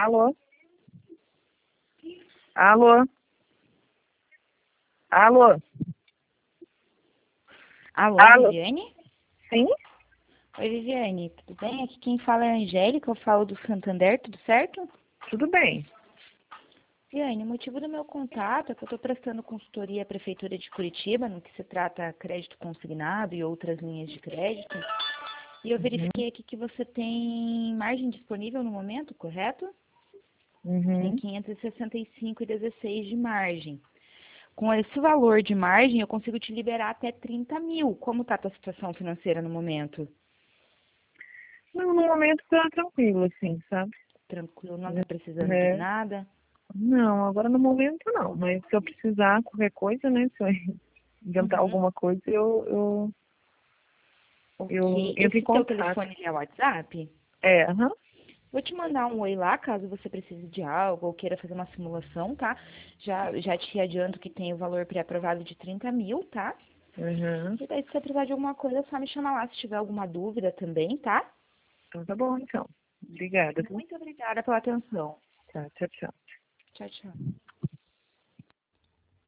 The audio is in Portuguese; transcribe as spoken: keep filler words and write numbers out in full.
Alô? Alô? Alô? Alô, Alô? Viviane? Sim? Oi, Viviane, tudo bem? Aqui quem fala é a Angélica, eu falo do Santander, tudo certo? Tudo bem. Viviane, o motivo do meu contato é que eu estou prestando consultoria à Prefeitura de Curitiba, no que se trata crédito consignado e outras linhas de crédito, e eu Uhum. verifiquei aqui que você tem margem disponível no momento, correto? Tem Uhum. quinhentos e sessenta e cinco e dezesseis de margem. Com esse valor de margem, eu consigo te liberar até trinta mil. Como está a tua situação financeira no momento? Não, no momento tá tranquilo, assim, sabe? Tranquilo, não está precisando de É. nada? Não, agora no momento não. Mas se eu precisar qualquer coisa, né? Se eu inventar Uhum. alguma coisa, eu, eu, eu Ok. entro em Esse teu contato. telefone é WhatsApp? É, aham. Vou te mandar um oi lá, caso você precise de algo ou queira fazer uma simulação, tá? Já, já te adianto que tem o valor pré-aprovado de trinta mil, tá? Uhum. E daí, se você precisar de alguma coisa, é só me chamar lá se tiver alguma dúvida também, tá? Então tá bom, então. Obrigada, viu? Muito obrigada pela atenção. Tá, tchau, tchau. Tchau, tchau.